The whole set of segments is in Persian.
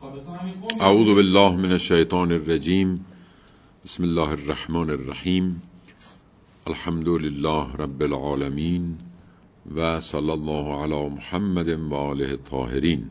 اعوذ بالله من الشیطان الرجیم. بسم الله الرحمن الرحیم. الحمد لله رب العالمین و صلی الله علی محمد و آله الطاهرین.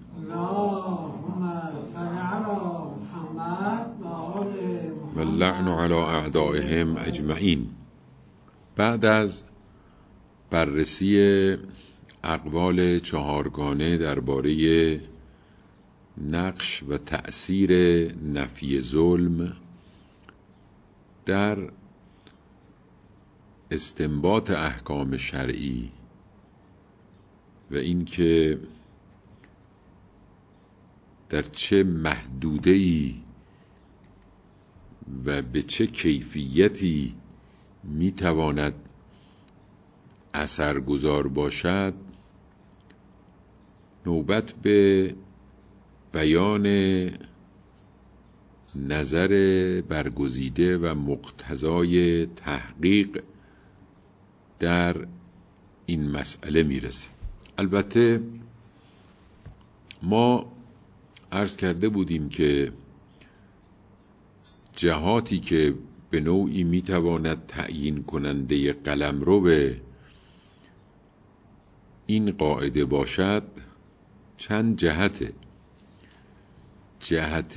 و اللعن علی اعدائهم اجمعین. بعد از بررسی اقوال چهارگانه درباره نقش و تأثیر نفی ظلم در استنباط احکام شرعی و اینکه در چه محدوده‌ای و به چه کیفیتی میتواند اثرگذار باشد، نوبت به بیان نظر برگزیده و مقتضای تحقیق در این مسئله میرسه. البته ما عرض کرده بودیم که جهاتی که به نوعی میتواند تعیین کننده قلمرو این قاعده باشد چند جهته. جهت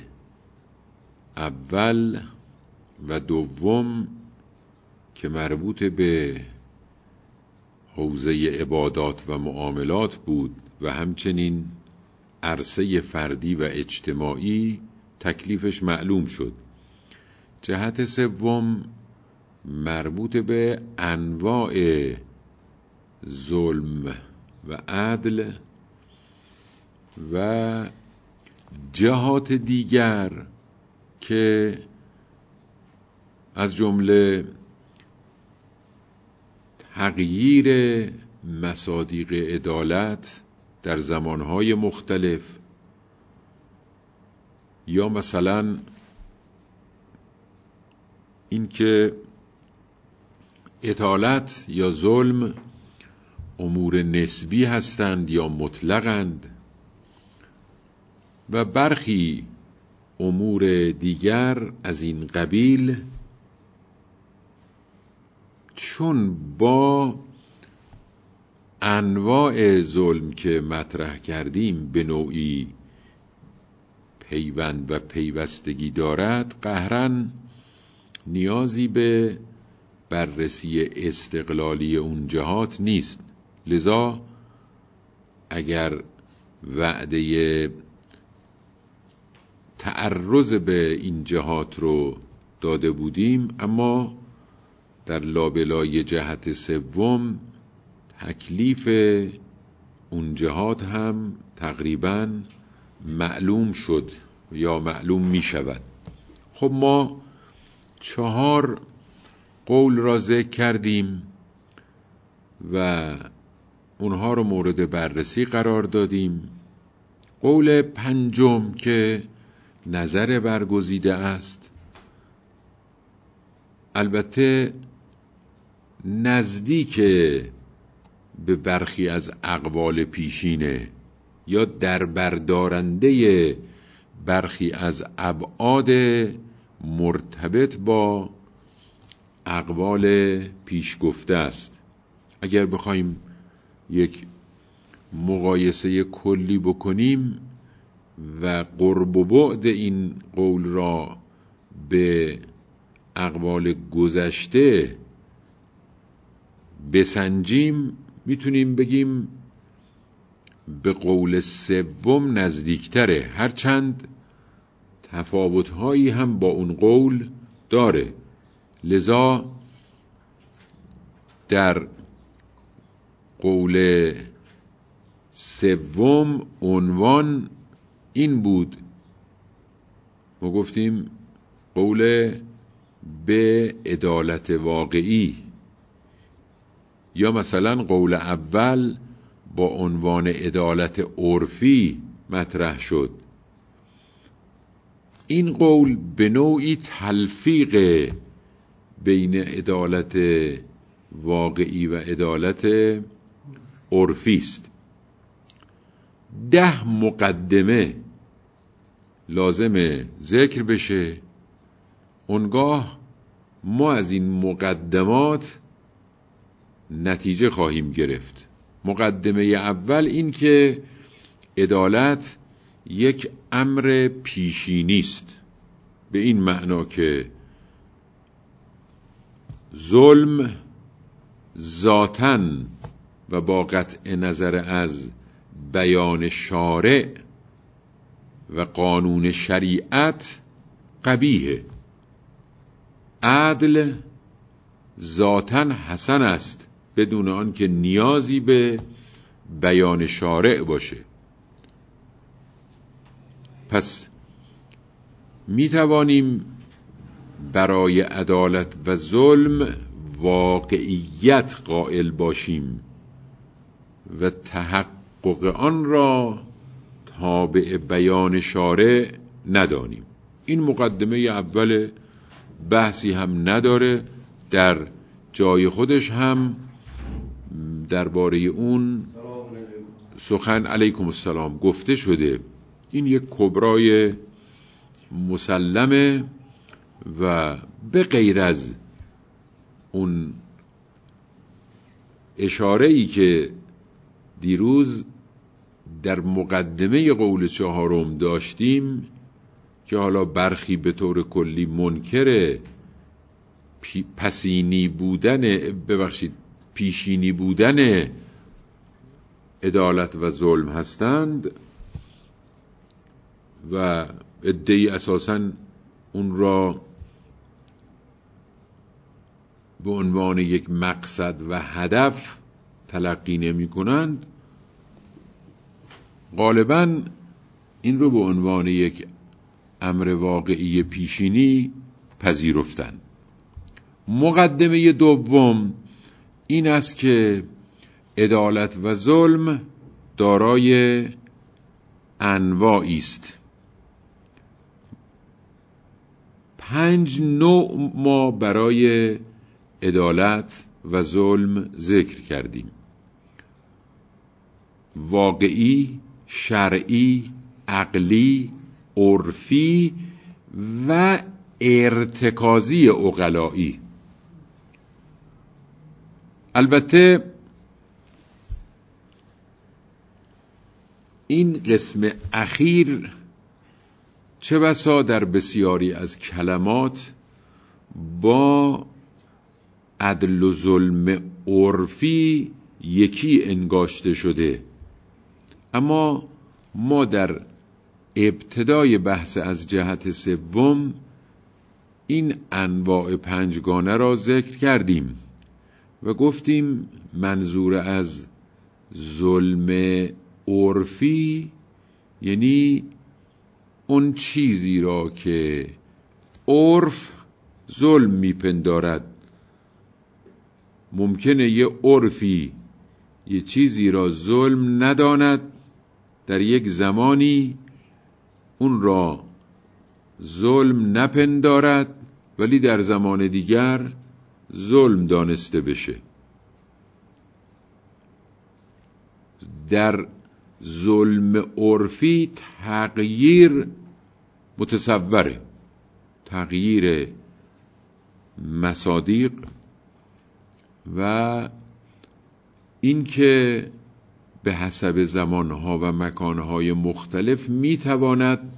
اول و دوم که مربوط به حوزه عبادات و معاملات بود و همچنین عرصه فردی و اجتماعی تکلیفش معلوم شد. جهت سوم مربوط به انواع ظلم و عدل و جهات دیگر که از جمله تغییر مصادیق عدالت در زمانهای مختلف، یا مثلا اینکه عدالت یا ظلم امور نسبی هستند یا مطلقند، و برخی امور دیگر از این قبیل، چون با انواع ظلم که مطرح کردیم به نوعی پیوند و پیوستگی دارد، قهرن نیازی به بررسی استقلالی اون جهات نیست. لذا اگر وعده تعرض به این جهات رو داده بودیم، اما در لابلای جهت سوم تکلیف اون جهات هم تقریباً معلوم شد یا معلوم می شود. خب ما 4 قول را ذکر کردیم و اونها رو مورد بررسی قرار دادیم. قول پنجم که نظر برگزیده است، البته نزدیک به برخی از اقوال پیشینه یا در بردارنده برخی از ابعاد مرتبط با اقوال پیش گفته است. اگر بخوایم یک مقایسه کلی بکنیم و قرب و بعد این قول را به اقوال گذشته بسنجیم، میتونیم بگیم به قول سوم نزدیکتره، هرچند تفاوت‌هایی هم با اون قول داره. لذا در قول سوم عنوان این بود، ما گفتیم قول به عدالت واقعی، یا مثلا قول اول با عنوان عدالت عرفی مطرح شد. این قول به نوعی تلفیق بین عدالت واقعی و عدالت عرفی است. 10 مقدمه لازمه ذکر بشه، اونگاه ما از این مقدمات نتیجه خواهیم گرفت. مقدمه اول این که عدالت یک امر پیشینی است، به این معنا که ظلم ذاتاً و با قطع نظر از بیان شارع و قانون شریعت قبیحه. عدل ذاتاً حسن است بدون آنکه نیازی به بیان شارع باشه. پس می توانیم برای عدالت و ظلم واقعیت قائل باشیم و تحقق آن را تابع بیان شارع ندانیم. این مقدمه اول، بحثی هم نداره، در جای خودش هم درباره اون سخن علیکم السلام گفته شده. این یک کبرای مسلمه و به غیر از اون اشاره‌ای که دیروز در مقدمه قول چهارم داشتیم که حالا برخی به طور کلی منکر پیشینی بودن عدالت و ظلم هستند و ادعی اساساً اون را به عنوان یک مقصد و هدف تلقی نمی کنند، غالباً این رو به عنوان یک امر واقعی پیشینی پذیرفتند. مقدمه دوم این است که عدالت و ظلم دارای انواعی است. 5 نوع ما برای عدالت و ظلم ذکر کردیم: واقعی، شرعی، عقلی، عرفی و ارتکازی عقلایی. البته این قسم اخیر چه بسا در بسیاری از کلمات با عدل و ظلم عرفی یکی انگاشته شده، اما ما در ابتدای بحث از جهت سوم این انواع 5 گانه را ذکر کردیم و گفتیم منظور از ظلم عرفی یعنی اون چیزی را که عرف ظلم میپندارد. ممکنه یه عرفی یه چیزی را ظلم نداند، در یک زمانی اون را ظلم نپندارد ولی در زمان دیگر ظلم دانسته بشه. در ظلم عرفی تغییر متصوره، تغییر مصادیق و اینکه به حسب زمانها و مکانهای مختلف میتواند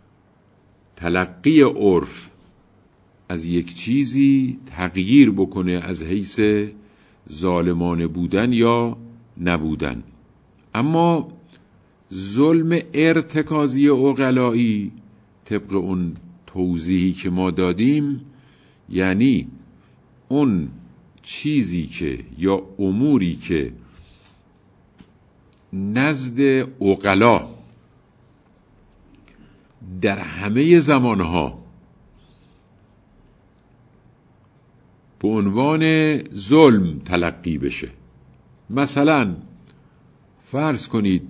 تلقی عرف از یک چیزی تغییر بکنه از حیث ظالمانه بودن یا نبودن. اما ظلم ارتکازی عقلایی طبق اون توضیحی که ما دادیم یعنی اون چیزی که یا اموری که نزد عقلا در همه زمانها به عنوان ظلم تلقی بشه. مثلا فرض کنید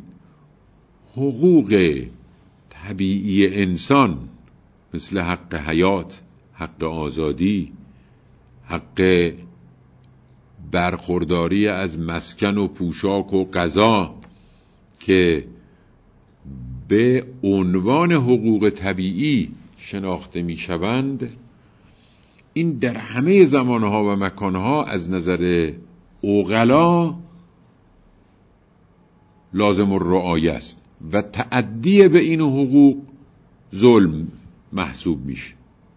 حقوق طبیعی انسان مثل حق حیات، حق آزادی، حق برخورداری از مسکن و پوشاک و غذا که به عنوان حقوق طبیعی شناخته می شوند، این در همه زمانها و مکانها از نظر عقلا لازم الرعایه است و تعدی به این حقوق ظلم محسوب میشه.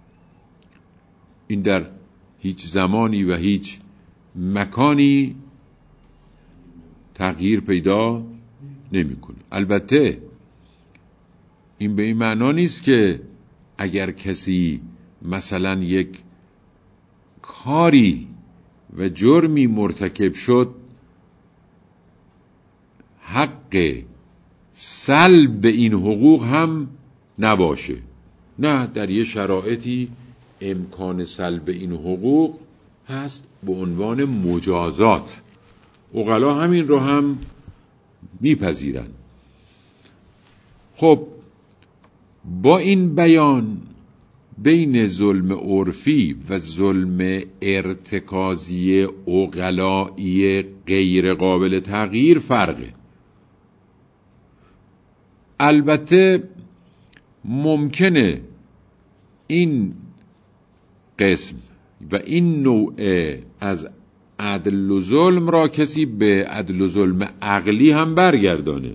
این در هیچ زمانی و هیچ مکانی تغییر پیدا نمیکنه. البته این به این معنا نیست که اگر کسی مثلا یک کاری و جرمی مرتکب شد حق سلب این حقوق هم نباشه. نه، در یه شرایطی امکان سلب این حقوق هست به عنوان مجازات. عقلا همین رو هم میپذیرن. خب با این بیان بین ظلم عرفی و ظلم ارتکازی عقلایی غیر قابل تغییر فرقه. البته ممکنه این قسم و این نوع از عدل و ظلم را کسی به عدل و ظلم عقلی هم برگردانه،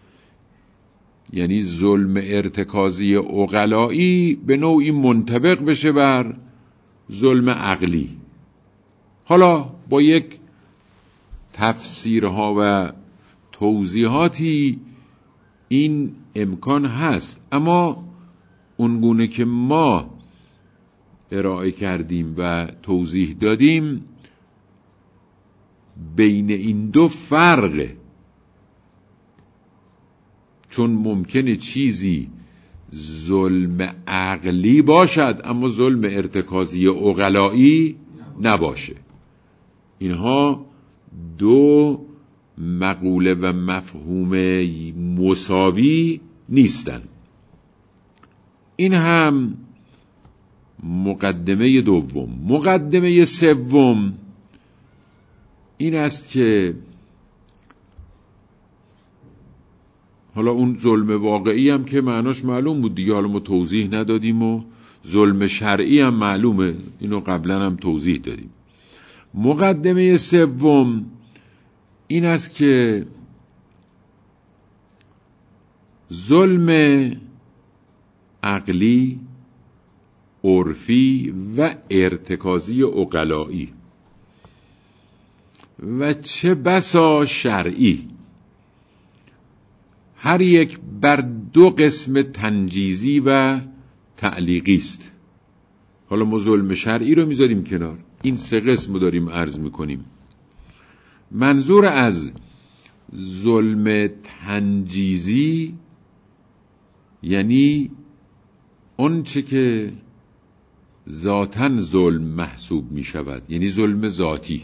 یعنی ظلم ارتکازی عقلایی به نوعی منطبق بشه بر ظلم عقلی. حالا با یک تفسیرها و توضیحاتی این امکان هست، اما اونگونه که ما ارائه کردیم و توضیح دادیم بین این دو فرقه، چون ممکنه چیزی ظلم عقلی باشد اما ظلم ارتکازی عقلایی نباشه. اینها دو مقوله و مفهوم مساوی نیستند. این هم مقدمه دوم. مقدمه سوم این است که حالا اون ظلم واقعی هم که معناش معلوم بود دیگه، حالا ما توضیح ندادیم، و ظلم شرعی هم معلومه، اینو قبلا هم توضیح دادیم. مقدمه سوم این است که ظلم عقلی، عرفی و ارتکازی عقلایی و چه بسا شرعی، هر یک بر دو قسم تنجیزی و تعلیقی است. حالا ما ظلم شرعی رو میذاریم کنار، این سه قسم رو داریم عرض میکنیم. منظور از ظلم تنجیزی یعنی اون چه که ذاتاً ظلم محسوب می شود، یعنی ظلم ذاتی.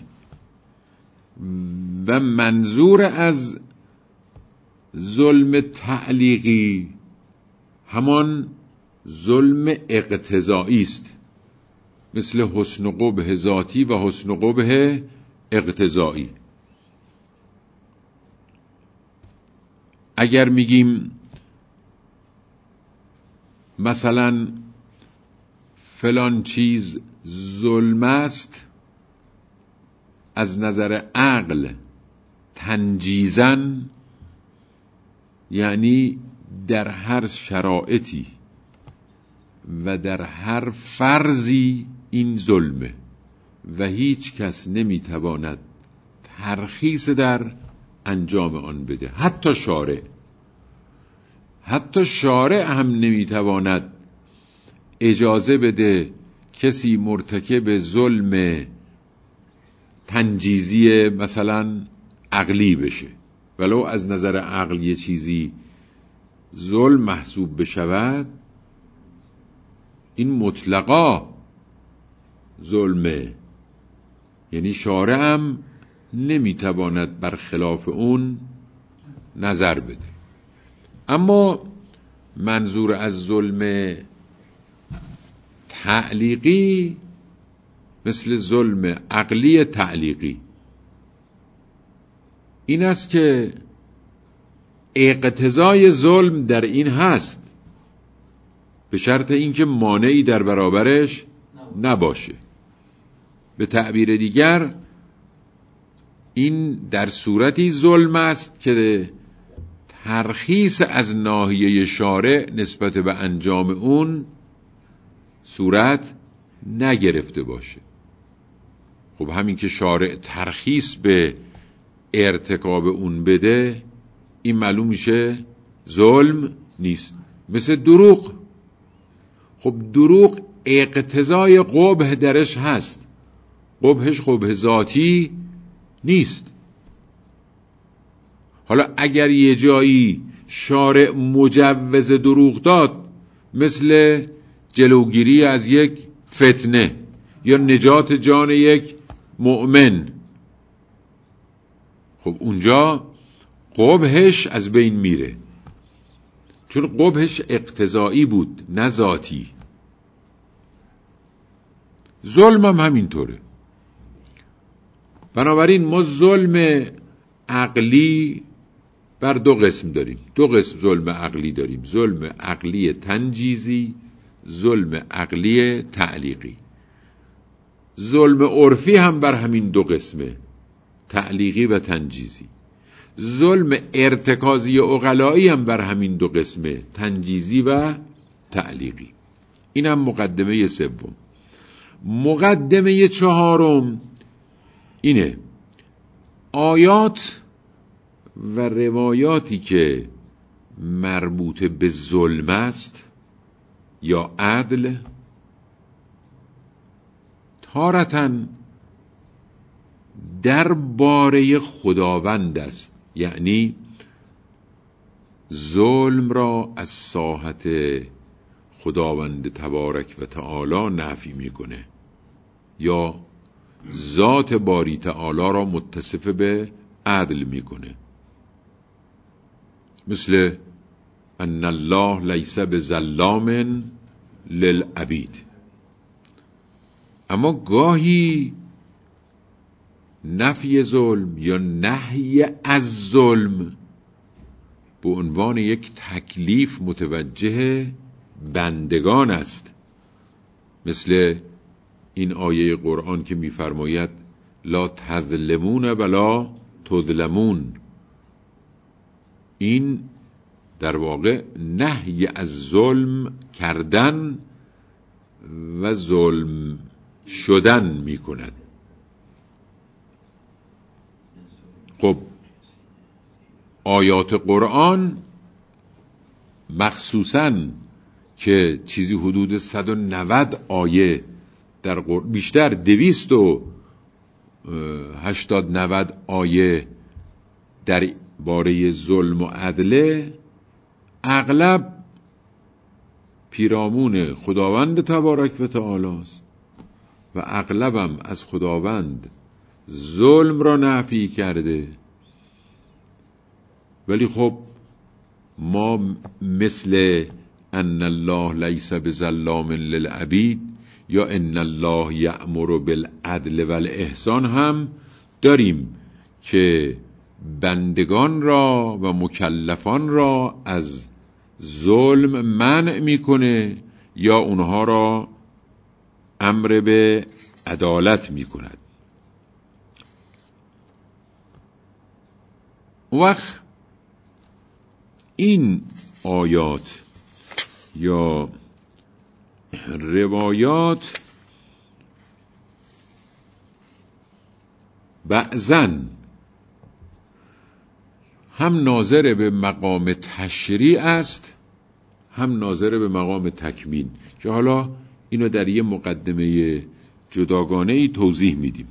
و منظور از ظلم تعلیقی همان ظلم اقتضایی است، مثل حسن قبح ذاتی و حسن قبح اقتضایی. اگر میگیم مثلا فلان چیز ظلم است از نظر عقل تنجیزاً، یعنی در هر شرایطی و در هر فرضی این ظلمه و هیچ کس نمیتواند ترخیص در انجام آن بده. حتی شارع هم نمیتواند اجازه بده کسی مرتکب ظلم تنجیزی مثلا عقلی بشه، ولو از نظر عقل یه چیزی ظلم محسوب بشود، این مطلقا ظلمه، یعنی شارع هم نمیتواند برخلاف اون نظر بده. اما منظور از ظلم تعلیقی مثل ظلم عقلی تعلیقی این است که اقتضای ظلم در این هست، به شرط اینکه مانعی در برابرش نباشه. به تعبیر دیگر این در صورتی ظلم است که ترخیص از ناحیه شارع نسبت به انجام اون صورت نگرفته باشه. خب همین که شارع ترخیص به ارتکاب اون بده، این معلوم میشه ظلم نیست. مثل دروغ. خب دروغ اقتضای قبح درش هست، قبحش قبح ذاتی نیست. حالا اگر یه جایی شارع مجوز دروغ داد، مثل جلوگیری از یک فتنه یا نجات جان یک مؤمن، خب اونجا قبحش از بین میره، چون قبحش اقتضایی بود نه ذاتی. ظلم هم همینطوره. بنابراین ما ظلم عقلی بر دو قسم داریم. دو قسم ظلم عقلی داریم: ظلم عقلی تنجیزی، ظلم عقلی تعلیقی. ظلم عرفی هم بر همین دو قسمه، تعلیقی و تنجیزی. ظلم ارتکازی عقلایی هم بر همین دو قسمه، تنجیزی و تعلیقی. این هم مقدمه سوم. مقدمه چهارم اینه: آیات و روایاتی که مربوط به ظلم است یا عدل، تارةً در باره خداوند است، یعنی ظلم را از ساحت خداوند تبارک و تعالی نفی میکنه یا ذات باری تعالی را متصف به عدل میکنه. مثل ان الله لیس بظلام للعبید. اما گاهی نفی ظلم یا نهی از ظلم به عنوان یک تکلیف متوجه بندگان است، مثل این آیه قرآن که می‌فرماید لا تظلمون ولا تظلمون. این در واقع نهی از ظلم کردن و ظلم شدن می‌کند. خب آیات قرآن مخصوصاً که چیزی حدود 190 آیه در بیشتر 280-90 آیه در باره ظلم و عدل، اغلب پیرامون خداوند تبارک و تعالی است و اغلبم از خداوند ظلم را نفی کرده. ولی خب ما مثل ان الله لیس بظلام للعبید یا ان الله یأمر بالعدل والاحسان هم داریم که بندگان را و مکلفان را از ظلم منع میکنه یا اونها را امر به عدالت میکند. وقت این آیات یا روایات بعضن هم ناظر به مقام تشریع است، هم ناظر به مقام تکوین، که حالا اینو در یه مقدمه جداگانه‌ای توضیح میدیم.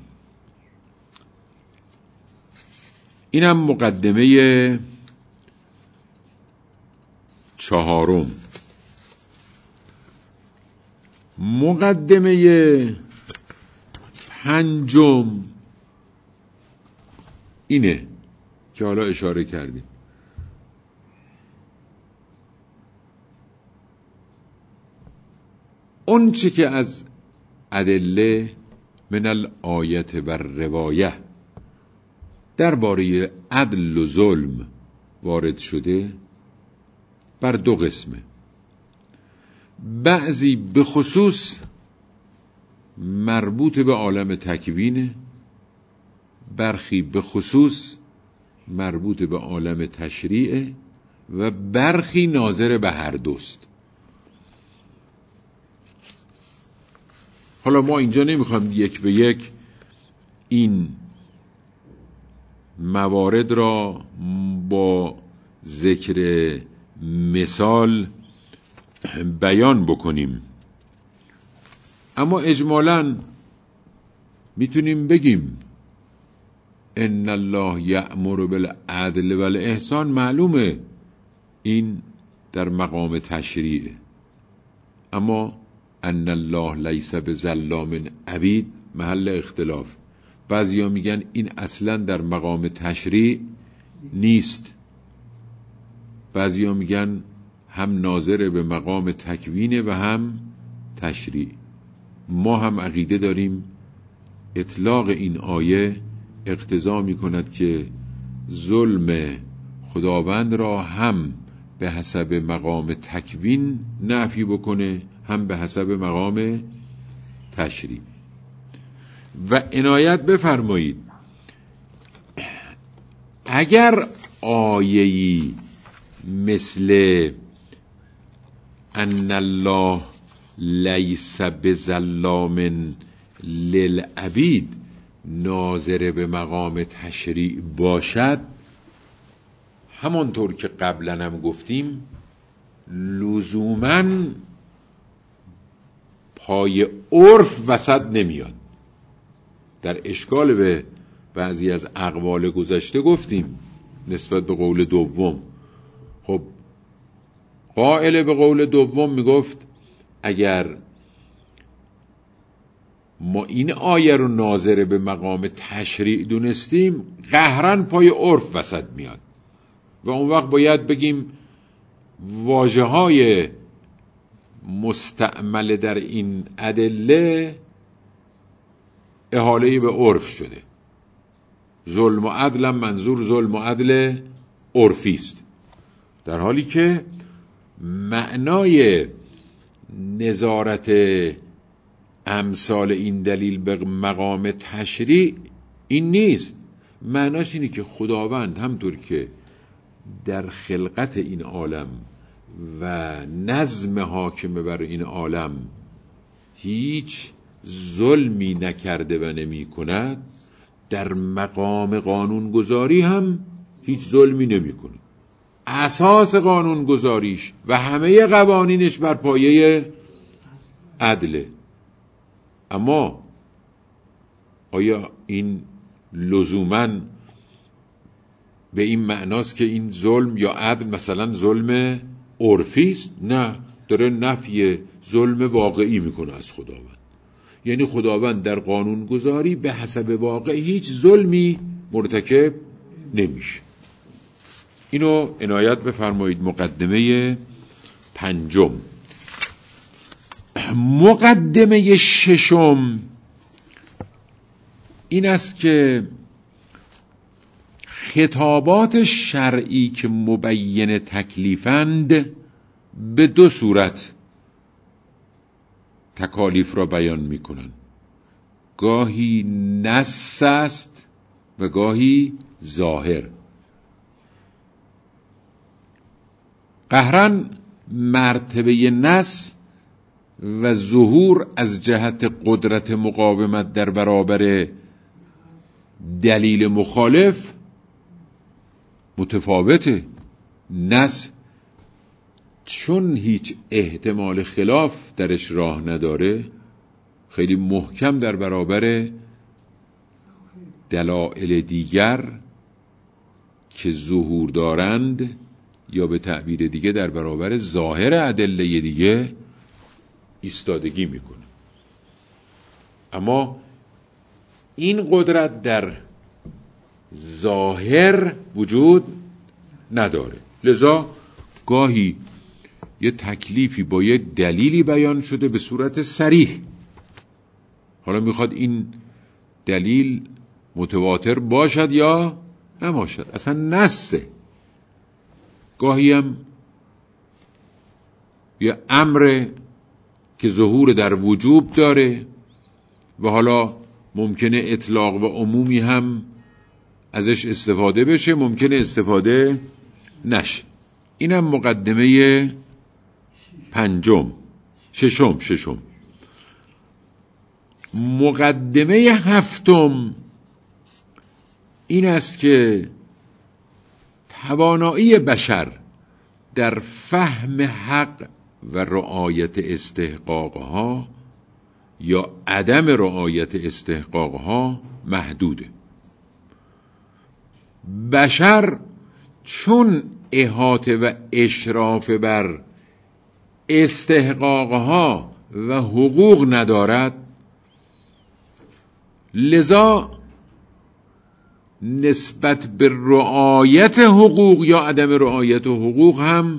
اینم مقدمه چهارم. مقدمه پنجم اینه که حالا اشاره کردیم: اون چی که از ادله من الآیت و روایه درباره عدل و ظلم وارد شده بر دو قسمه. بعضی به خصوص مربوط به عالم تکوینه، برخی به خصوص مربوط به عالم تشریعه و برخی ناظر به هر دوست. حالا ما اینجا نمیخوام یک به یک این موارد را با ذکر مثال بیان بکنیم، اما اجمالاً میتونیم بگیم ان الله یأمر بالعدل والاحسان. معلومه این در مقام تشریعه، اما ان الله لیس بظلام عبید محل اختلاف. بعضیا میگن این اصلا در مقام تشریع نیست، بعضیا میگن هم ناظر به مقام تکوینه و هم تشریع. ما هم عقیده داریم اطلاق این آیه اقتضا میکند که ظلم خداوند را هم به حسب مقام تکوین نفی بکنه، هم به حسب مقام تشریع. و عنایت بفرمایید اگر آیه‌ای مثل ان الله لیس بظلام للعبید ناظر به مقام تشریع باشد، همانطور که قبلا هم گفتیم لزوماً پای عرف وسط نمیاد. در اشکال به بعضی از اقوال گذشته گفتیم نسبت به قول دوم. خب قائل به قول دوم میگفت اگر ما این آیه رو ناظر به مقام تشریع دونستیم قهرن پای عرف وسط میاد و اون وقت باید بگیم واژه‌های مستعمل در این ادله احاله به عرف شده. ظلم و عدل منظور ظلم و عدل عرفی است، در حالی که معنای نظارت امثال این دلیل به مقام تشریع این نیست. معناش اینه که خداوند همطور که در خلقت این عالم و نظم حاکم بر این عالم هیچ ظلمی نکرده و نمی کند، در مقام قانونگذاری هم هیچ ظلمی نمی کنه. اساس قانونگذاریش و همه قوانینش بر پایه عدله. اما آیا این لزوماً به این معناست که این ظلم یا عدل مثلا ظلم عرفی است؟ نه، داره نفی ظلم واقعی میکنه از خداوند. یعنی خداوند در قانون گذاری به حسب واقع هیچ ظلمی مرتکب نمیشه. اینو عنایت بفرمایید. مقدمه پنجم. مقدمه ششم این است که خطابات شرعی که مبین تکلیفند به دو صورت تکالیف را بیان می کنند. گاهی نص است و گاهی ظاهر. قهرن مرتبه نص و ظهور از جهت قدرت مقاومت در برابر دلیل مخالف متفاوته. نص چون هیچ احتمال خلاف درش راه نداره خیلی محکم در برابر دلایل دیگر که ظهور دارند، یا به تعبیر دیگه در برابر ظاهر ادله دیگه ایستادگی میکنه. اما این قدرت در ظاهر وجود نداره. لذا گاهی یه تکلیفی با یه دلیلی بیان شده به صورت صریح، حالا میخواد این دلیل متواتر باشد یا نباشد، اصلا نصه، گاهی هم یه امر که ظهور در وجوب داره و حالا ممکنه اطلاق و عمومی هم ازش استفاده بشه، ممکنه استفاده نشه. اینم مقدمه ششم. مقدمه هفتم این است که توانایی بشر در فهم حق و رعایت استحقاقها یا عدم رعایت استحقاقها محدوده. بشر چون احاطه و اشراف بر استحقاقها و حقوق ندارد، لذا نسبت به رعایت حقوق یا عدم رعایت حقوق هم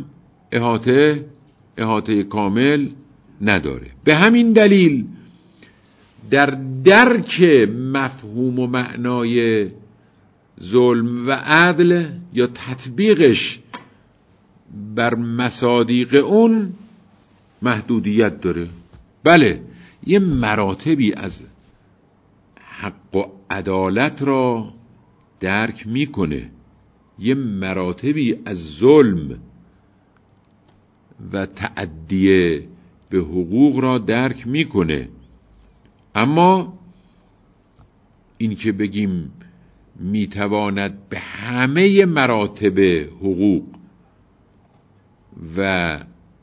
احاطه کامل نداره. به همین دلیل در درک مفهوم و معنای ظلم و عدل یا تطبیقش بر مصادیق اون محدودیت داره. بله، یه مراتبی از حق و عدالت را درک میکنه، یه مراتبی از ظلم و تعدی به حقوق را درک میکنه، اما این که بگیم میتواند به همه مراتب حقوق و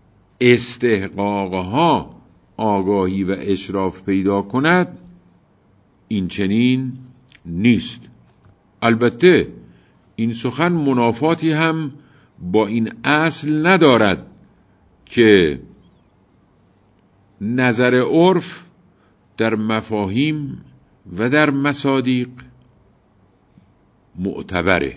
استحقاقها آگاهی و اشراف پیدا کند، این چنین نیست. البته این سخن منافاتی هم با این اصل ندارد که نظر عرف در مفاهیم و در مصادیق معتبره.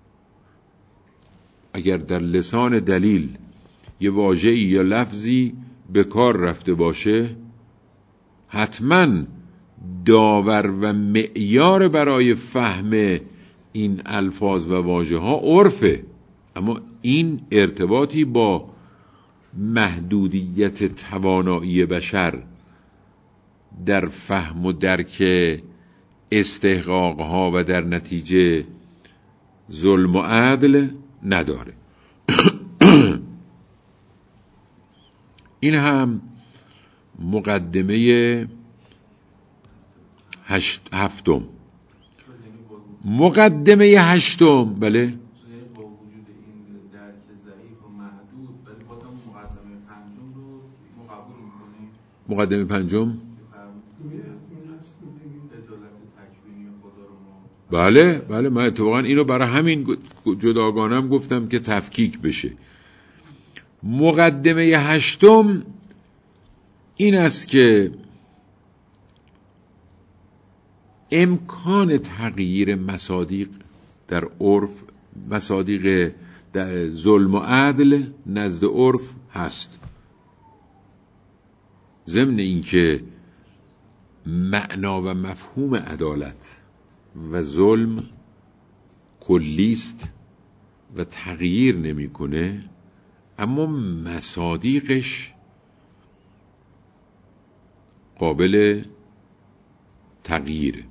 اگر در لسان دلیل یه واژه‌ای یا لفظی به کار رفته باشه، حتماً داور و معیار برای فهم این الفاظ و واژه‌ها عرفه، اما این ارتباطی با محدودیت توانایی بشر در فهم و درک استحقاقها و در نتیجه ظلم و عدل نداره. این هم مقدمه هفتم. مقدمه هشتم، بله، با وجود این درک ضعیف و محدود، ولی بازم مقدمه پنجم رو ما قبول می‌کنیم. مقدمه پنجم عدالت تکوینی خدا رو ما، بله من اتفاقا اینو برای همین جداگانم گفتم که تفکیک بشه. مقدمه هشتم این است که امکان تغییر مصادیق در عرف، مصادیق در ظلم و عدل نزد عرف هست، ضمن اینکه معنا و مفهوم عدالت و ظلم کلیست و تغییر نمیکنه، اما مصادیقش قابل تغییره.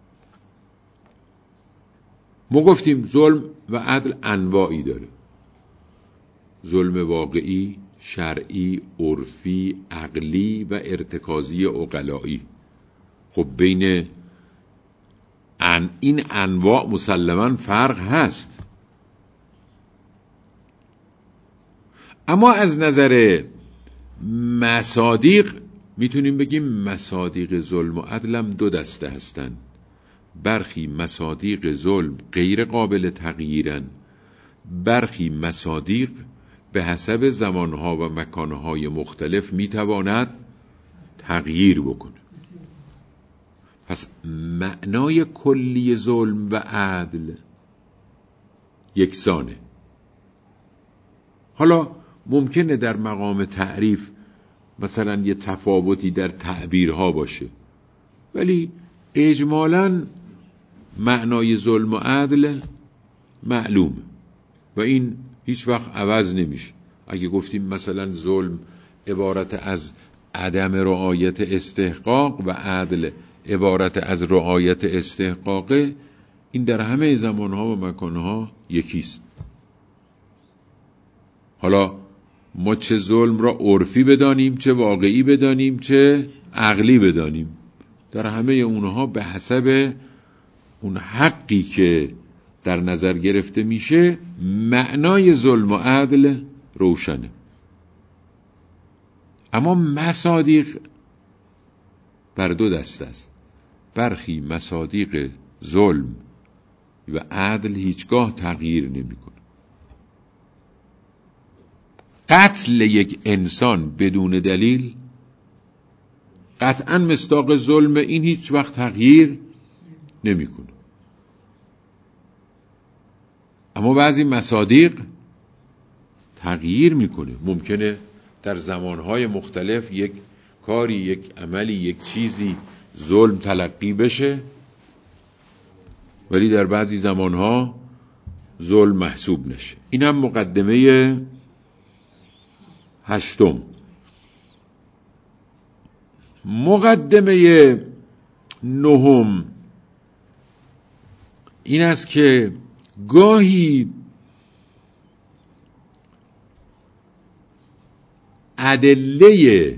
ما گفتیم ظلم و عدل انواعی داره: ظلم واقعی، شرعی، عرفی، عقلی و ارتکازی عقلایی. خب بین این انواع مسلماً فرق هست، اما از نظر مصادیق میتونیم بگیم مصادیق ظلم و عدل هم دو دسته هستن. برخی مصادیق ظلم غیر قابل تغییرن، برخی مصادیق به حسب زمانها و مکانهای مختلف میتواند تغییر بکنه. پس معنای کلی ظلم و عدل یکسانه. حالا ممکنه در مقام تعریف مثلا یه تفاوتی در تعبیرها باشه، ولی اجمالاً معنای ظلم و عدل معلومه و این هیچ وقت عوض نمیشه. اگه گفتیم مثلا ظلم عبارت از عدم رعایت استحقاق و عدل عبارت از رعایت استحقاقه، این در همه زمانها و مکانها یکیست. حالا ما چه ظلم را عرفی بدانیم، چه واقعی بدانیم، چه عقلی بدانیم، در همه اونها به حسب اون حقی که در نظر گرفته میشه معنای ظلم و عدل روشنه. اما مصادیق بر دو دسته است. برخی مصادیق ظلم و عدل هیچگاه تغییر نمیکنه. قتل یک انسان بدون دلیل قطعاً مصداق ظلم، این هیچ وقت تغییر نمیکنه. اما بعضی مصادیق تغییر میکنه. ممکنه در زمانهای مختلف یک کاری، یک عملی، یک چیزی ظلم تلقی بشه، ولی در بعضی زمانها ظلم محسوب نشه. این هم مقدمه 8. مقدمه 9 این است که گاهی ادله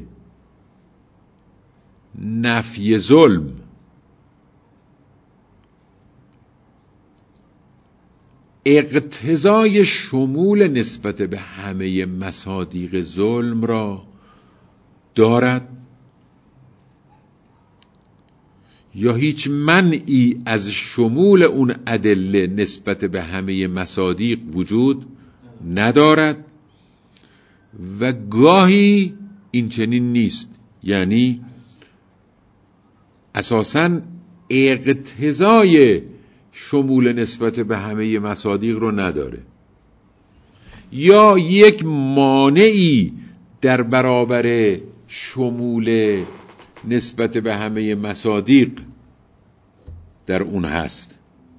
نفی ظلم اقتضای شمول نسبت به همه مصادیق ظلم را دارد یا هیچ منعی از شمول اون ادله نسبت به همه مصادیق وجود ندارد و گاهی این چنین نیست، یعنی اساساً اقتضای شمول نسبت به همه مصادیق رو نداره، یا یک مانعی در برابر شمول نسبت به همه مصادیق در اون هست.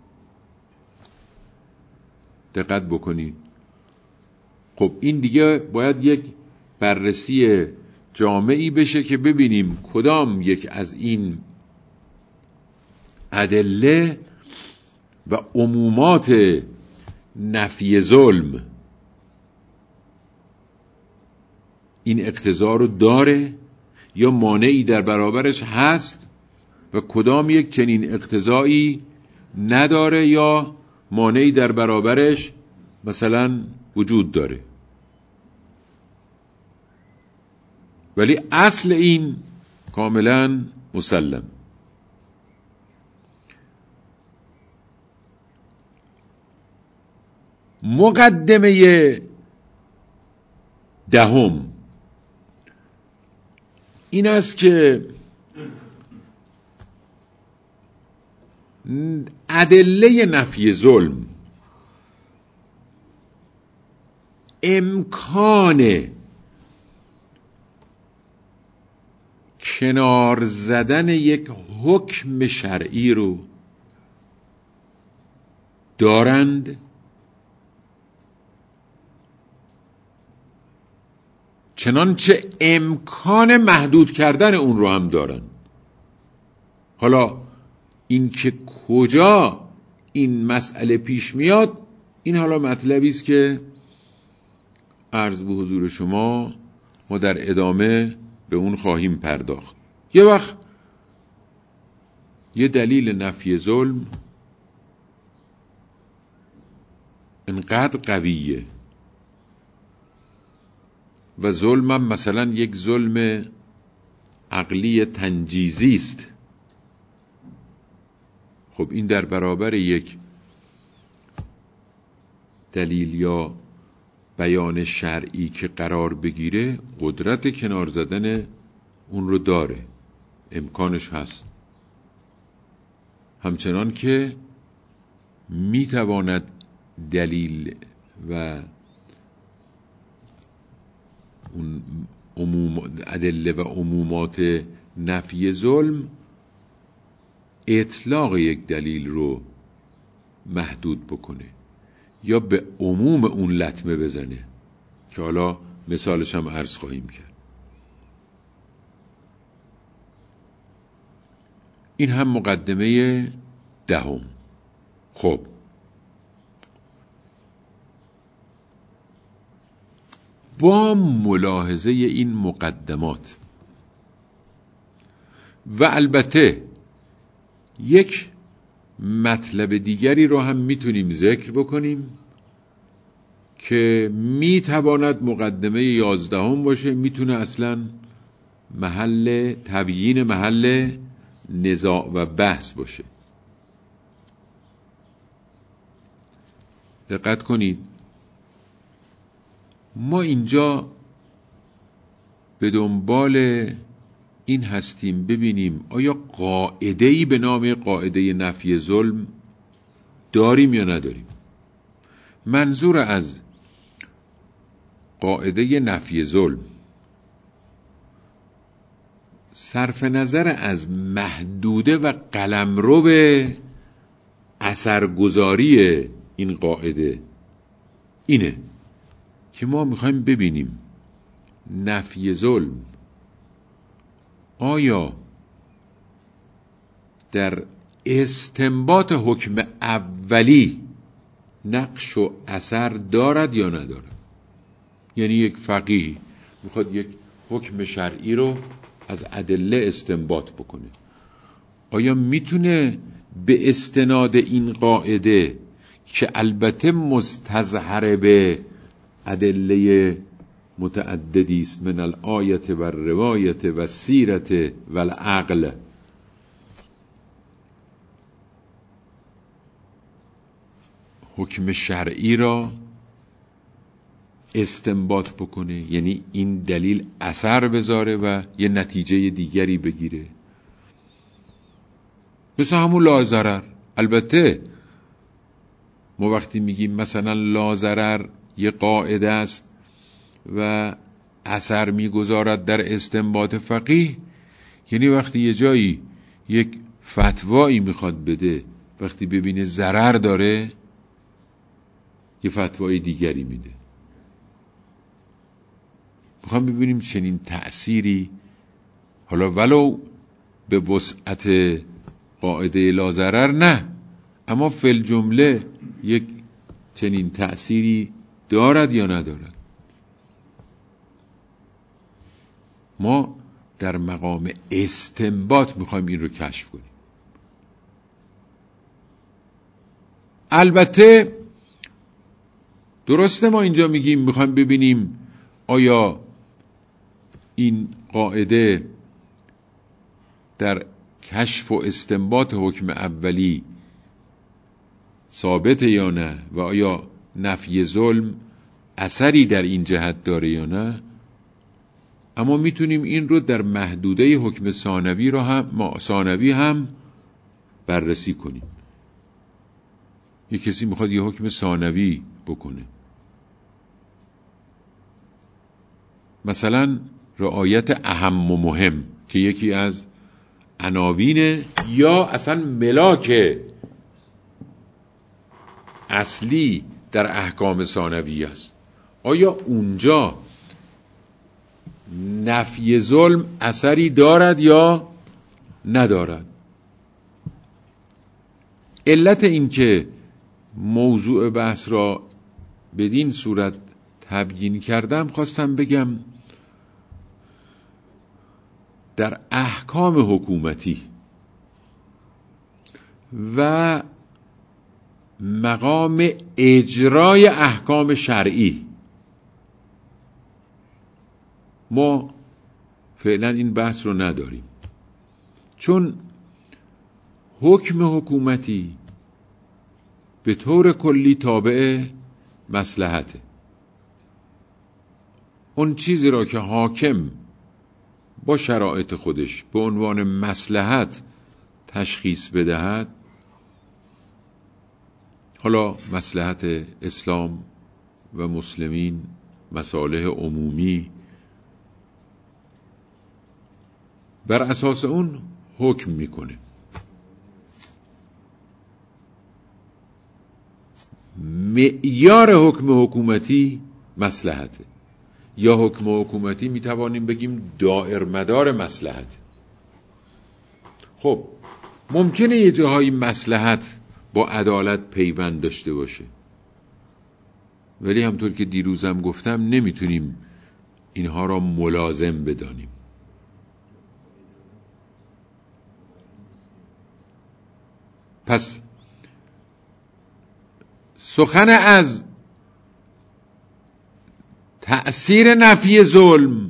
دقت بکنید. خب این دیگه باید یک بررسی جامعی بشه که ببینیم کدام یک از این ادله و عمومات نفی ظلم این اقتضا رو داره یا مانعی در برابرش هست و کدام یک چنین اقتضایی نداره یا مانعی در برابرش مثلا وجود داره. ولی اصل این کاملا مسلم. مقدمه 10 این است که ادله نفی ظلم امکان کنار زدن یک حکم شرعی رو دارند، چنانچه امکان محدود کردن اون رو هم دارند. حالا این که کجا این مسئله پیش میاد، این حالا مطلبی است که عرض به حضور شما ما در ادامه به اون خواهیم پرداخت. یه وقت یه دلیل نفی ظلم انقدر قویه و ظلمم مثلا یک ظلم عقلی تنجیزی است. خب این در برابر یک دلیل یا بیان شرعی که قرار بگیره قدرت کنار زدن اون رو داره، امکانش هست. همچنان که میتواند دلیل و اون ادله و عمومات نفی ظلم اطلاق یک دلیل رو محدود بکنه یا به عموم اون لطمه بزنه که حالا مثالش هم عرض خواهیم کرد. این هم مقدمه دهم. خب با ملاحظه این مقدمات و البته یک مطلب دیگری رو هم میتونیم ذکر بکنیم که میتواند مقدمه 11 باشه، میتونه اصلا تبیین محل نزاع و بحث باشه. دقت کنید، ما اینجا به دنبال این هستیم ببینیم آیا قاعده‌ای به نام قاعده نفی ظلم داریم یا نداریم. منظور از قاعده نفی ظلم صرف نظر از محدوده و قلمرو اثرگذاری این قاعده اینه که ما میخوایم ببینیم نفی ظلم آیا در استنباط حکم اولی نقش و اثر دارد یا ندارد. یعنی یک فقیه میخواد یک حکم شرعی رو از ادله استنباط بکنه، آیا میتونه به استناد این قاعده که البته مستظهر به ادله متعددی است من الآیت و روایت و سیرت و العقل، حکم شرعی را استنباط بکنه، یعنی این دلیل اثر بذاره و یه نتیجه دیگری بگیره، مثل همون لاضرر. البته ما وقتی میگیم مثلا لاضرر یه قاعده است و اثر میگذارد در استنباط فقیه، یعنی وقتی یه جایی یک فتوایی میخواد بده، وقتی ببینه ضرر داره یه فتوای دیگری میده. میخوام ببینیم چنین تأثیری، حالا ولو به وسعت قاعده لاضرر نه، اما فی الجمله یک چنین تأثیری دارد یا ندارد. ما در مقام استنباط میخوایم این رو کشف کنیم. البته درسته ما اینجا میگیم میخوایم ببینیم آیا این قاعده در کشف و استنباط حکم اولی ثابت یا نه و آیا نفی ظلم اثری در این جهت داره یا نه، اما میتونیم این رو در محدوده حکم ثانوی هم بررسی کنیم. یک کسی میخواد یه حکم ثانوی بکنه، مثلا رعایت اهم و مهم که یکی از عناوین یا اصلا ملاک اصلی در احکام ثانوی است، آیا اونجا نفی ظلم اثری دارد یا ندارد؟ علت این که موضوع بحث را بدین صورت تبیین کردم، خواستم بگم در احکام حکومتی و مقام اجرای احکام شرعی ما فعلا این بحث رو نداریم، چون حکم حکومتی به طور کلی تابع مصلحته. اون چیزی را که حاکم با شرایط خودش به عنوان مصلحت تشخیص بدهد، حالا مصلحت اسلام و مسلمین، مصالح عمومی، بر اساس اون حکم میکنه. معیار حکم حکومتی مصلحته، یا حکم حکومتی میتوانیم بگیم دائر مدار مصلحت. خب ممکنه یه جاهایی مصلحت با عدالت پیوند داشته باشه، ولی همطور که دیروزم گفتم نمیتونیم اینها را ملازم بدانیم. پس سخن از تأثیر نفی ظلم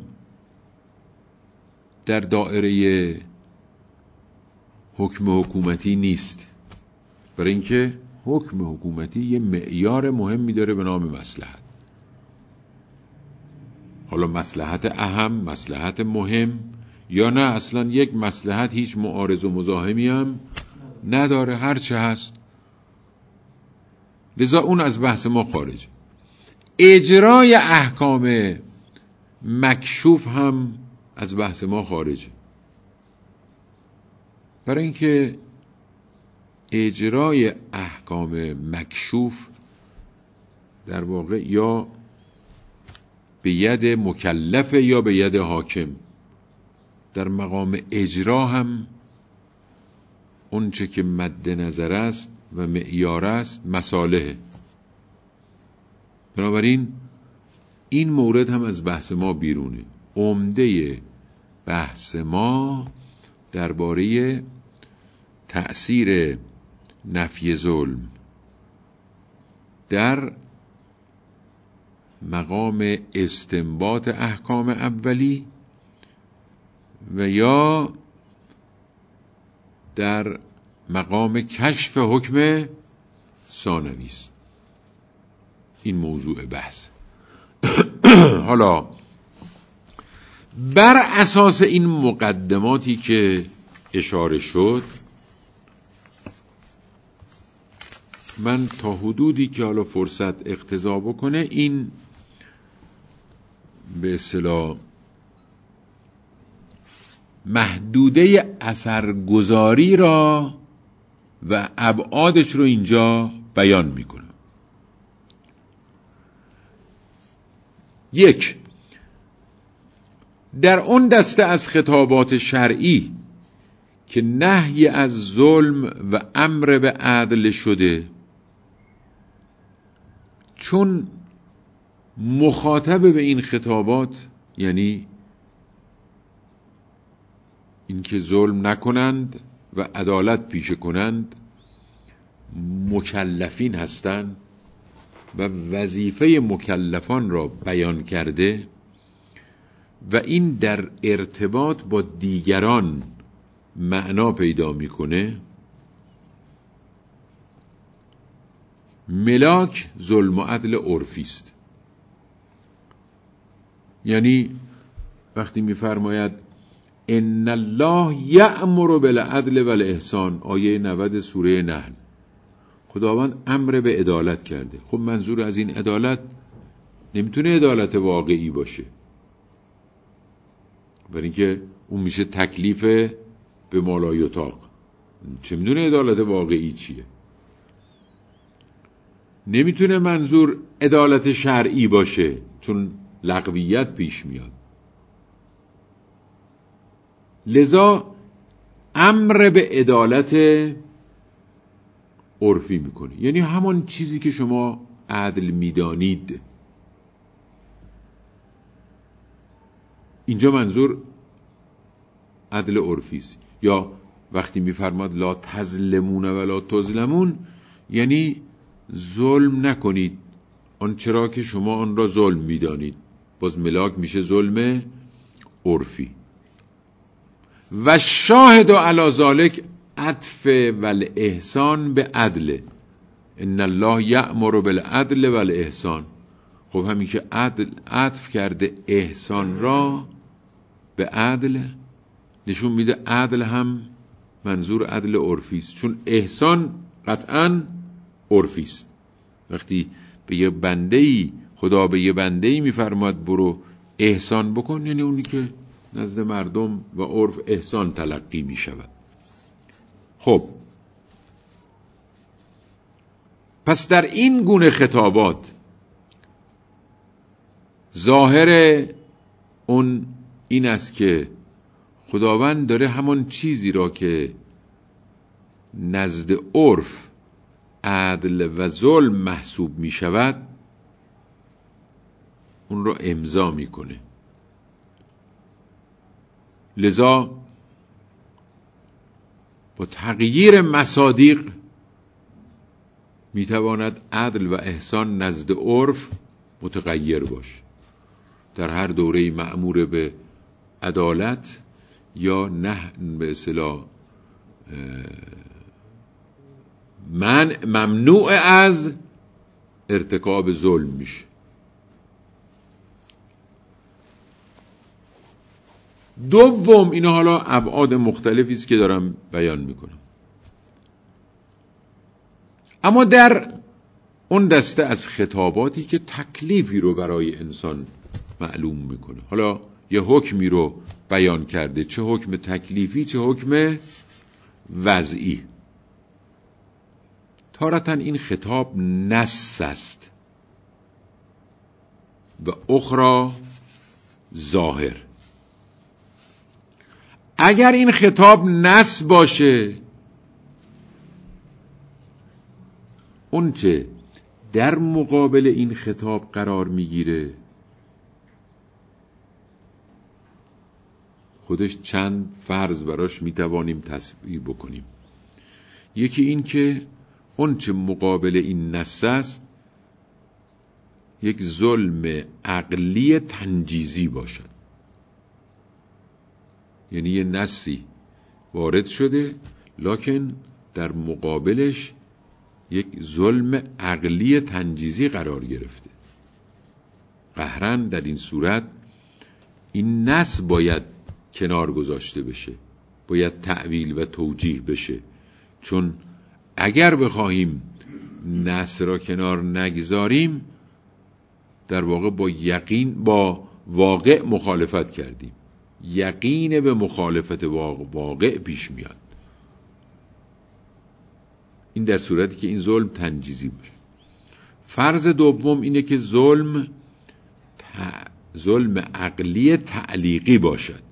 در دائره حکم حکومتی نیست، برای اینکه حکم حکومتی یه معیار مهمی داره به نام مصلحت. حالا مصلحت اهم، مصلحت مهم، یا نه اصلا یک مصلحت هیچ معارض و مزاحمی هم نداره، هر چه هست، لذا اون از بحث ما خارجه. اجرای احکام مکشوف هم از بحث ما خارجه، برای اینکه اجرای احکام مکشوف در واقع یا به ید مکلف یا به ید حاکم. در مقام اجرا هم اون چه که مد نظر است و معیار است مصالحه. بنابراین این مورد هم از بحث ما بیرونه. عمده بحث ما درباره تأثیر نفی ظلم در مقام استنباط احکام اولی و یا در مقام کشف حکم ثانوی است. این موضوع بحث. حالا بر اساس این مقدماتی که اشاره شد، من تا حدودی که حالا فرصت اقتضا بکنه این به اصطلاح محدوده اثرگذاری را و ابعادش رو اینجا بیان میکنم. 1. در اون دسته از خطابات شرعی که نهی از ظلم و امر به عدل شده، چون مخاطب به این خطابات یعنی اینکه ظلم نکنند و عدالت پیشه کنند مکلفین هستند و وظیفه مکلفان را بیان کرده و این در ارتباط با دیگران معنا پیدا میکنه، ملاک ظلم و عدل عرفی است. یعنی وقتی میفرماید ان الله یأمر بالعدل والاحسان، آیه 90 سوره نحل، خداوند امر به عدالت کرده. خب منظور از این عدالت نمیتونه عدالت واقعی باشه، برای اینکه اون میشه تکلیف به مالایطاق. چه میدونه عدالت واقعی چیه؟ نمیتونه منظور عدالت شرعی باشه چون لغویت پیش میاد. لذا امر به عدالت عرفی میکنه، یعنی همون چیزی که شما عدل میدانید. اینجا منظور عدل عرفی است. یا وقتی میفرماد لا تظلمون ولا تظلمون، یعنی ظلم نکنید آنچه را که شما آن را ظلم میدانید. باز ملاک میشه ظلم عرفی. و شاهد علی ذلک عطف والاحسان به عدل، ان الله یأمر بالعدل والاحسان. خب همین که عدل عطف کرده احسان را به عدل، نشون میده عدل هم منظور عدل عرفی است، چون احسان قطعاً عرفی است. وقتی به یه بنده‌ای خدا به یه بنده‌ای میفرماد برو احسان بکن، یعنی اونی که نزد مردم و عرف احسان تلقی می شود. خب پس در این گونه خطابات ظاهر اون این است که خداوند داره همون چیزی را که نزد عرف عدل و ظلم محسوب می شود اون را امضا می کنه. لذا با تغییر مصادیق می تواند عدل و احسان نزد عرف متغیر باشه. در هر دوره مأمور به عدالت یا نه به اصطلاح ممنوع از ارتکاب ظلم میشه. دوم، اینا حالا ابعاد مختلفی است که دارم بیان میکنم، اما در اون دسته از خطاباتی که تکلیفی رو برای انسان معلوم میکنه، حالا یه حکمی رو بیان کرده، چه حکم تکلیفی چه حکم وضعی. تارةً این خطاب نص است و اخرى ظاهر. اگر این خطاب نص باشه، اون چه در مقابل این خطاب قرار میگیره خودش چند فرض براش میتوانیم تصویر بکنیم. یکی این که اون چه مقابل این نص است یک ظلم عقلی تنجیزی باشد، یعنی یه نصی وارد شده لکن در مقابلش یک ظلم عقلی تنجیزی قرار گرفته. قهراً در این صورت این نص باید کنار گذاشته بشه، باید تأویل و توجیه بشه، چون اگر بخواهیم نص را کنار نگذاریم در واقع با یقین با واقع مخالفت کردیم. یقین به مخالفت واقع پیش میاد. این در صورتی که این ظلم تنجیزی باشه. فرض دوم اینه که ظلم عقلی تعلیقی باشد.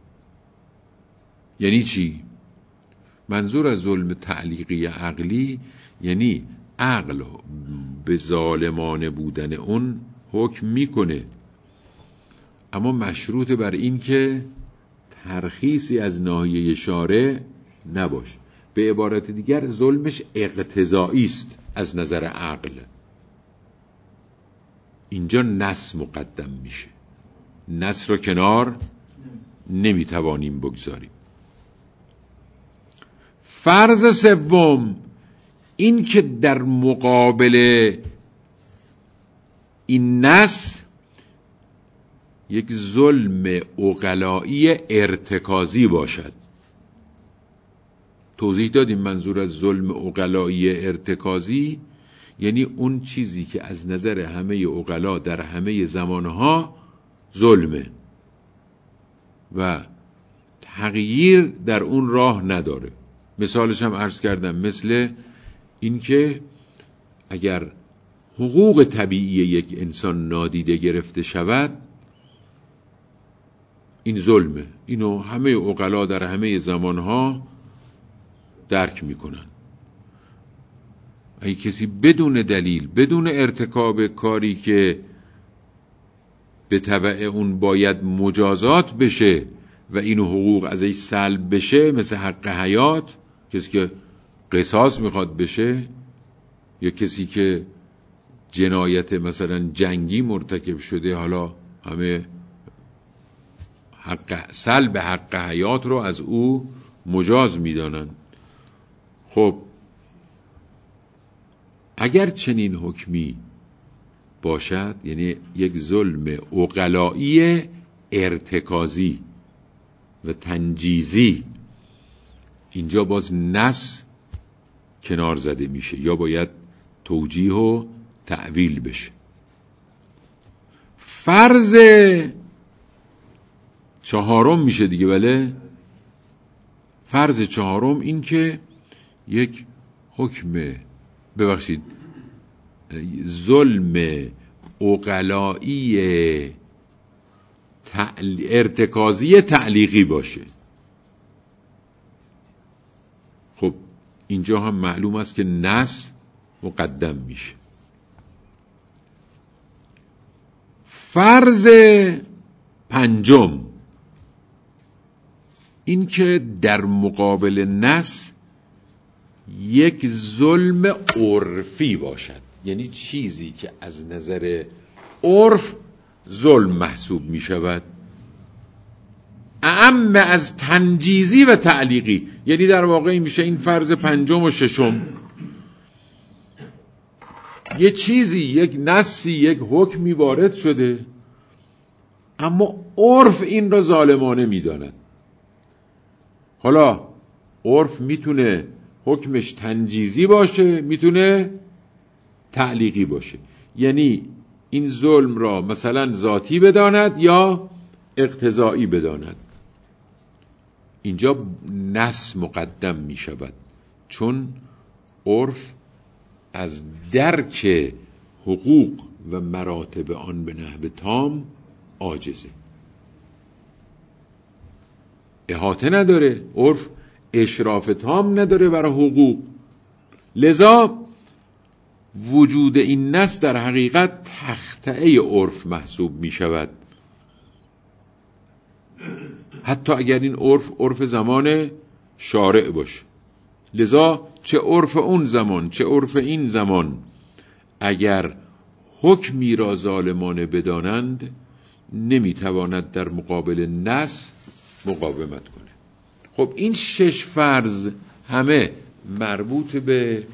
یعنی چی؟ منظور از ظلم تعلیقی عقلی یعنی عقل به ظالمانه بودن اون حکم میکنه، اما مشروط بر این که ترخیصی از ناحیه شارع نباشه. به عبارت دیگر ظلمش اقتضایی است از نظر عقل. اینجا نص مقدم میشه، نص را کنار نمیتوانیم بگذاریم. فرض سوم این که در مقابل این نص یک ظلم عقلایی ارتکازی باشد. توضیح دادیم منظور از ظلم عقلایی ارتکازی یعنی اون چیزی که از نظر همه عقلا در همه زمانها ظلمه و تغییر در اون راه نداره. مثالش هم عرض کردم، مثل این که اگر حقوق طبیعی یک انسان نادیده گرفته شود این ظلمه. اینو همه عقلا در همه زمانها درک میکنن. اگه کسی بدون دلیل بدون ارتکاب کاری که به تبع اون باید مجازات بشه و اینو حقوق ازش سلب بشه، مثل حق حیات، کسی که قصاص میخواد بشه یا کسی که جنایت مثلا جنگی مرتکب شده، حالا همه سلب حق حیات رو از او مجاز میدانن. خب اگر چنین حکمی باشد یعنی یک ظلم عقلایی ارتکازی و تنجیزی، اینجا باز نص کنار زده میشه یا باید توجیه و تأویل بشه. فرض چهارم میشه دیگه، بله. فرض چهارم این که یک حکم ظلم عقلایی ارتکازی تعلیقی باشه. خب اینجا هم معلوم است که نص مقدم میشه. فرض پنجم این که در مقابل نص یک ظلم عرفی باشد، یعنی چیزی که از نظر عرف ظلم محسوب می شود، اعم از تنجیزی و تعلیقی. یعنی در واقع میشه این فرض پنجم و ششم، یه چیزی، یک نصی، یک حکمی وارد شده اما عرف این را ظالمانه میداند. حالا عرف میتونه حکمش تنجیزی باشه، میتونه تعلیقی باشه، یعنی این ظلم را مثلا ذاتی بداند یا اقتضایی بداند. اینجا نص مقدم می شود چون عرف از درک حقوق و مراتب آن به نحو تام عاجزه، احاطه نداره، عرف اشراف تام نداره برای حقوق. لذا وجود این نص در حقیقت تخطئه عرف محسوب می شود، حتی اگر این عرف زمان شارع باشه. لذا چه عرف اون زمان چه عرف این زمان اگر حکمی را ظالمانه بدانند نمیتواند در مقابل نص مقاومت کنه. خب این 6 فرض همه مربوط به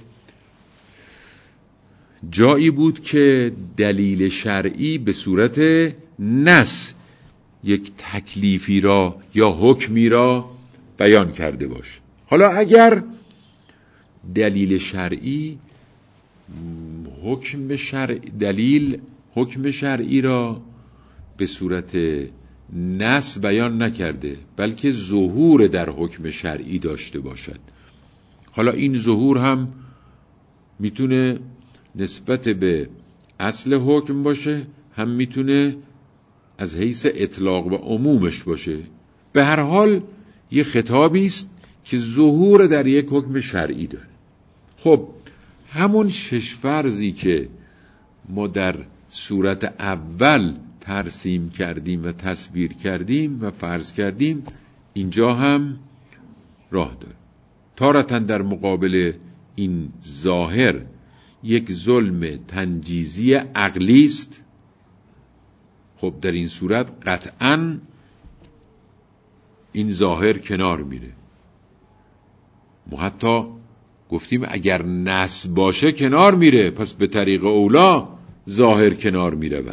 جایی بود که دلیل شرعی به صورت نص یک تکلیفی را یا حکمی را بیان کرده باشه. حالا اگر دلیل شرعی حکم شرعی را به صورت نص بیان نکرده بلکه ظهور در حکم شرعی داشته باشد، حالا این ظهور هم میتونه نسبت به اصل حکم باشه، هم میتونه از حیث اطلاق و عمومش باشه. به هر حال یه خطابی است که ظهور در یک حکم شرعی داره. خب همون 6 فرضی که ما در صورت اول ترسیم کردیم و تصویر کردیم و فرض کردیم اینجا هم راه داره. تارةً در مقابل این ظاهر یک ظلم تنجیزی عقلی است. خب در این صورت قطعاً این ظاهر کنار میره. ما حتی گفتیم اگر نص باشه کنار میره، پس به طریق اولا ظاهر کنار میره.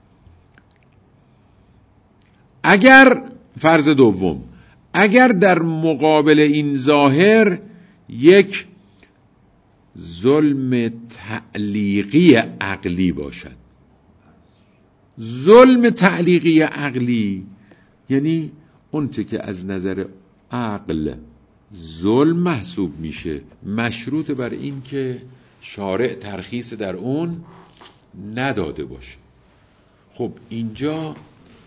اگر فرض دوم، اگر در مقابل این ظاهر یک ظلم تعلیقی عقلی باشد. ظلم تعلیقی عقلی یعنی اون چه که از نظر عقل ظلم محسوب میشه، مشروط بر این که شارع ترخیص در اون نداده باشه. خب اینجا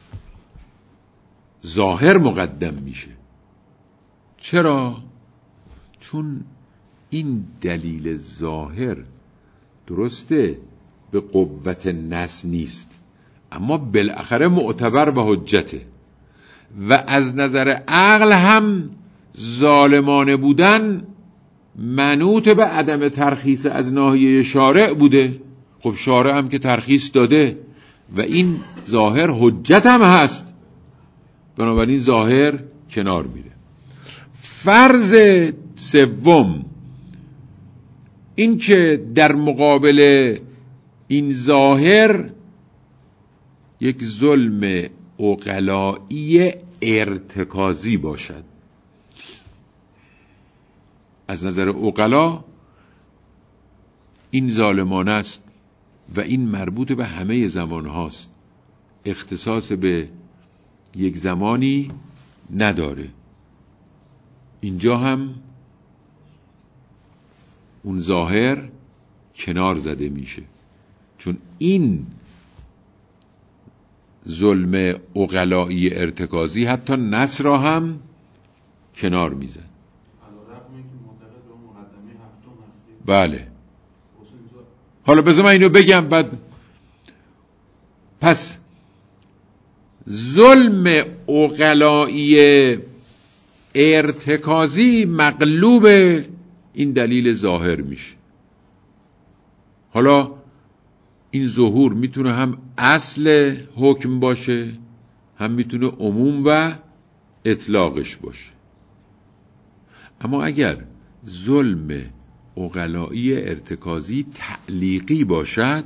ظاهر مقدم میشه. چرا؟ چون این دلیل ظاهر درسته به قوت نص نیست، اما بالاخره معتبر و حجته و از نظر عقل هم ظالمانه بودن منوط به عدم ترخیص از ناحیه شارع بوده. خب شارع هم که ترخیص داده و این ظاهر حجت هم هست، بنابراین ظاهر کنار میره. فرض سوم این که در مقابل این ظاهر یک ظلم عقلایی ارتکازی باشد. از نظر عقلا این ظالمانه است و این مربوط به همه زمان هاست، اختصاص به یک زمانی نداره. اینجا هم اون ظاهر کنار زده میشه. چون این ظلم عقلائی ارتکازی حتی نص را هم کنار میزد. بله. حالا بذار من اینو بگم بعد. پس ظلم عقلائی ارتکازی مغلوب این دلیل ظاهر میشه. حالا این ظهور میتونه هم اصل حکم باشه، هم میتونه عموم و اطلاقش باشه. اما اگر ظلم عقلائی ارتکازی تعلیقی باشد،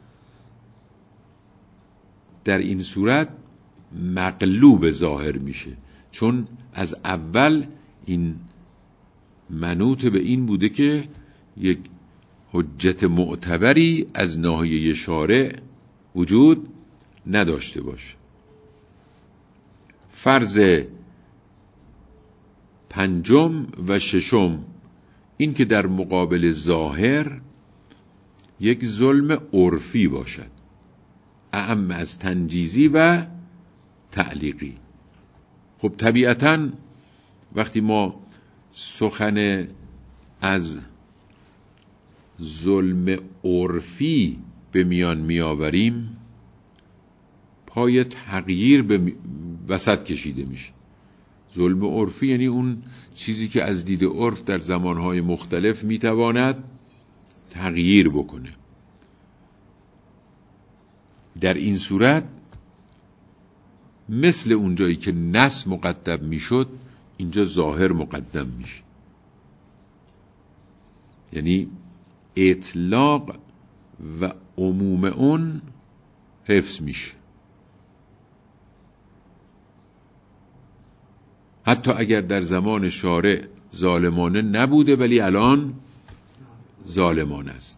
در این صورت مغلوب ظاهر میشه، چون از اول این منوط به این بوده که یک حجت معتبری از ناحیه شارع وجود نداشته باشه. فرض پنجم و ششم این که در مقابل ظاهر یک ظلم عرفی باشد، اعم از تنجیزی و تعلیقی. خب طبیعتاً وقتی ما سخن از ظلم عرفی به میان میآوریم، پای تغییر به وسط کشیده میشه. ظلم عرفی یعنی اون چیزی که از دید عرف در زمانهای مختلف میتواند تغییر بکنه. در این صورت مثل اونجایی که نص مقدم میشد، اینجا ظاهر مقدم میشه. یعنی اطلاق و عموم اون حفظ میشه، حتی اگر در زمان شارع ظالمانه نبوده ولی الان ظالمانه است.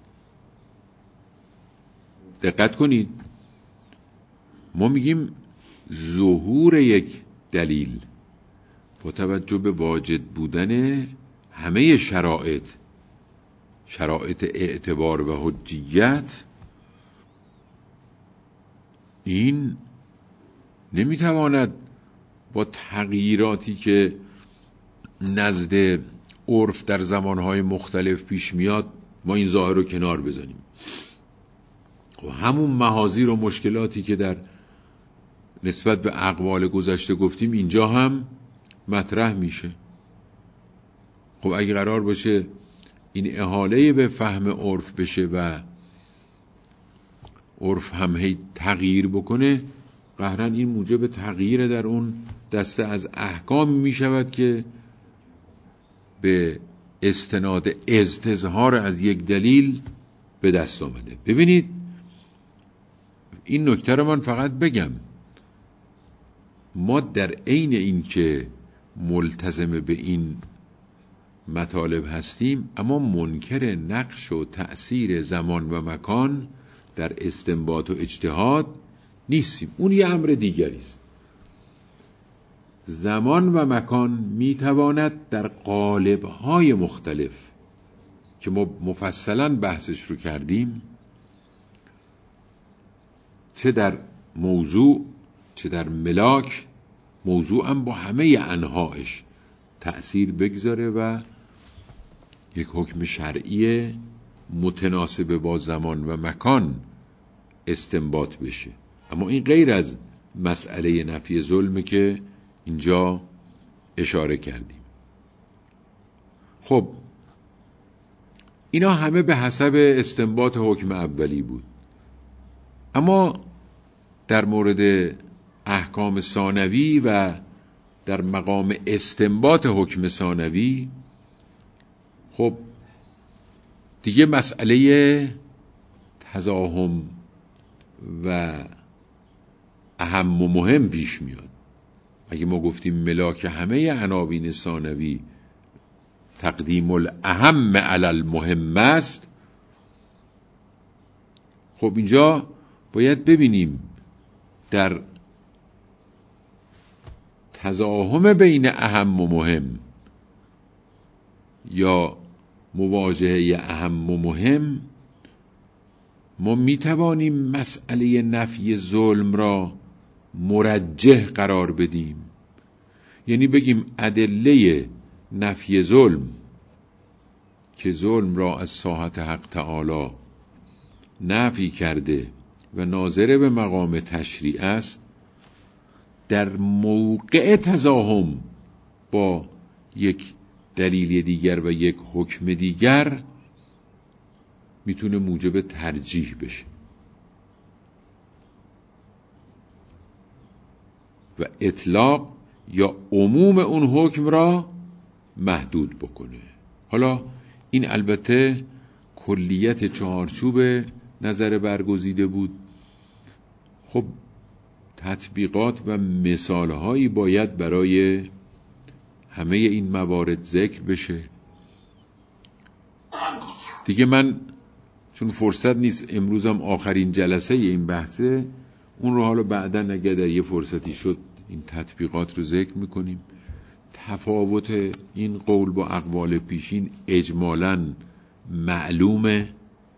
دقت کنید، ما میگیم ظهور یک دلیل با توجه به واجد بودن همه شرایط اعتبار و حجیت، این نمیتواند با تغییراتی که نزد عرف در زمانهای مختلف پیش میاد ما این ظاهر رو کنار بزنیم. و همون محاذیر و مشکلاتی که در نسبت به اقوال گذشته گفتیم اینجا هم مطرح میشه. خب اگه قرار باشه این احاله به فهم عرف بشه و عرف هم هی تغییر بکنه، قهراً این موجب تغییر در اون دسته از احکام می شود که به استناد استظهار از یک دلیل به دست آمده. ببینید این نکته رو من فقط بگم، ما در عین این که ملتزم به این مطالب هستیم، اما منکر نقش و تأثیر زمان و مکان در استنباط و اجتهاد نیستیم. اون یه امر دیگری است. زمان و مکان میتواند در قالب‌های مختلف که ما مفصلاً بحثش رو کردیم، چه در موضوع چه در ملاک، موضوع هم با همه انواعش تأثیر بگذاره و یک حکم شرعی متناسب با زمان و مکان استنباط بشه. اما این غیر از مسئله نفی ظلم که اینجا اشاره کردیم. خب اینا همه به حسب استنباط حکم اولی بود. اما در مورد احکام ثانوی و در مقام استنباط حکم ثانوی، خب دیگه مسئله تزاحم و اهم و مهم پیش میاد. اگه ما گفتیم ملاک همه عناوین ثانوی تقدیم الاهم علی المهم است، خب اینجا باید ببینیم در تزاحم بین اهم و مهم یا مواجهه اهم و مهم ما میتوانیم مسئله نفی ظلم را مرجح قرار بدیم، یعنی بگیم ادله نفی ظلم که ظلم را از ساحت حق تعالی نفی کرده و ناظر به مقام تشریع است، در موقع تزاحم با یک دلیل دیگر و یک حکم دیگر میتونه موجب ترجیح بشه و اطلاق یا عموم اون حکم را محدود بکنه. حالا این البته کلیت چهارچوب نظر برگزیده بود. خب تطبیقات و مثالهایی باید برای همه این موارد ذکر بشه. دیگه من چون فرصت نیست، امروزم آخرین جلسه این بحثه، اون رو حالا بعداً اگر در یه فرصتی شد این تطبیقات رو ذکر میکنیم. تفاوت این قول با اقوال پیشین اجمالاً معلومه،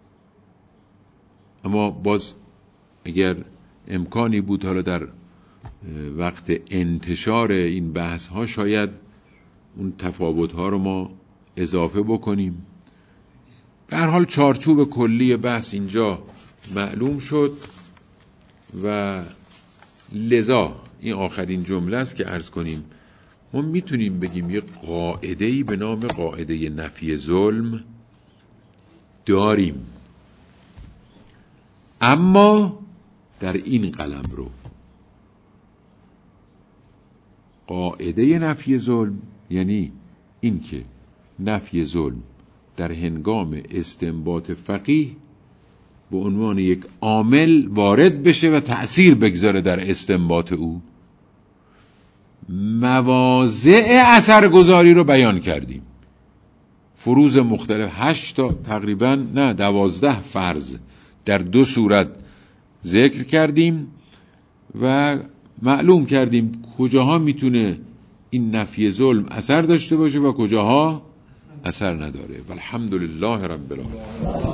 اما باز اگر امکانی بود حالا در وقت انتشار این بحث ها شاید اون تفاوت ها رو ما اضافه بکنیم. به هر حال چارچوب کلی بحث اینجا معلوم شد و لذا این آخرین جمله است که عرض کنیم ما میتونیم بگیم یک قاعده‌ای به نام قاعده نفی ظلم داریم، اما در این قلمرو قاعده نفی ظلم یعنی این که نفی ظلم در هنگام استنباط فقیه به عنوان یک عامل وارد بشه و تأثیر بگذاره در استنباط او. مواضع اثرگذاری رو بیان کردیم، فروض مختلف 8 تا تقریبا 12 فرض در 2 صورت ذکر کردیم و معلوم کردیم کجاها میتونه این نفی ظلم اثر داشته باشه و کجاها اثر نداره. والحمدلله رب العالمین.